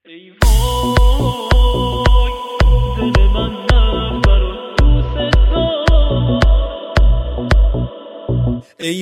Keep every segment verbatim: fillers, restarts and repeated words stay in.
ای وای دل من رفت برات دوست دارم. ای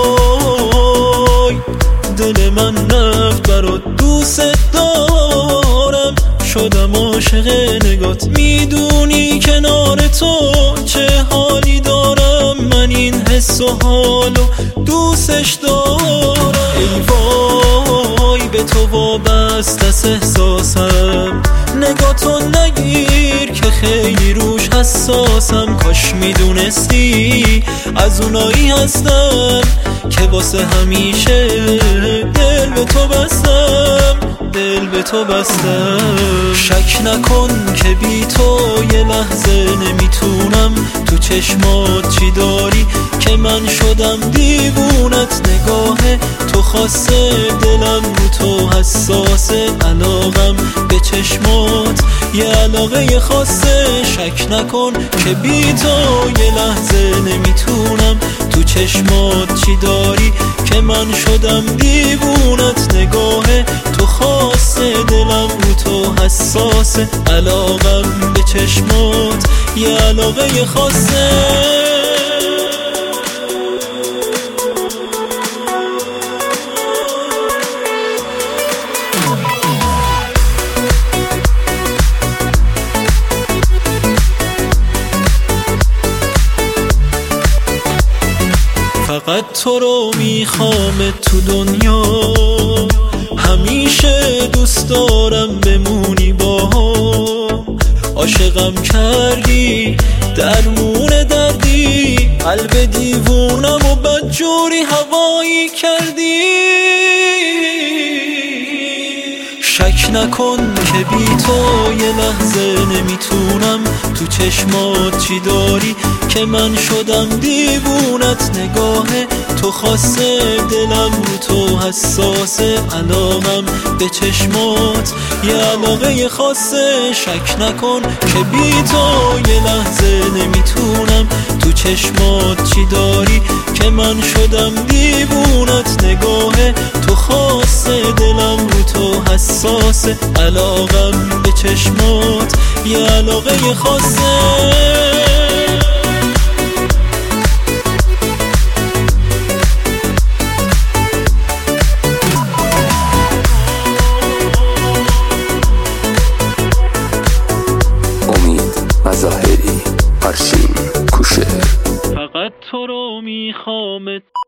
وای دل من رفت برات دوست دارم. شدم عاشق نگات، میدونی کنار تو چه حالی دارم. من این حس و حالو دوستش دارم. ای وای به تو وابسته است احساسم، نگاتو نگیر که خیلی روش حساسم. کاش میدونستی از اونایی هستم که واسه همیشه دل به تو بستم، دل به تو بستم. شک نکن که بی تو یه لحظه نمیتونم. تو چشمات چی داری که من شدم دیوونت. نگاه تو خاصه دلم رو تو حساسه. علاقم به چشمات یه علاقه خاصه. شک نکن که بی تو یه لحظه نمیتونم. تو چشمات چی داری که من شدم دیوونت. نگاه تو خاصه دلم رو تو حساسه. علاقم به چشمات یه علاقه خاصه. فقط تو رو میخوام تو دنیا، همیشه دوست دارم بمونی باهم. عاشقم کردی درمون دردی، قلب دیوونم و بدجوری هوایی کردی. شک نکن که بی تو یه لحظه نمیتونم. تو چشمات چی داری که من شدم دیوونت. نگاه تو خاصه دلم رو تو حساسه. علاقم به چشمات یه علاقه خاصه. شک نکن که بی تو یه لحظه نمیتونم. تو چشمات چی داری که من شدم دیوونت. نگاه تو خاصه دلم رو تو حساسه. علاقم به چشمات یه علاقه خاصه. مظاهری، پرشین، کوشر. فقط تو رو میخوام.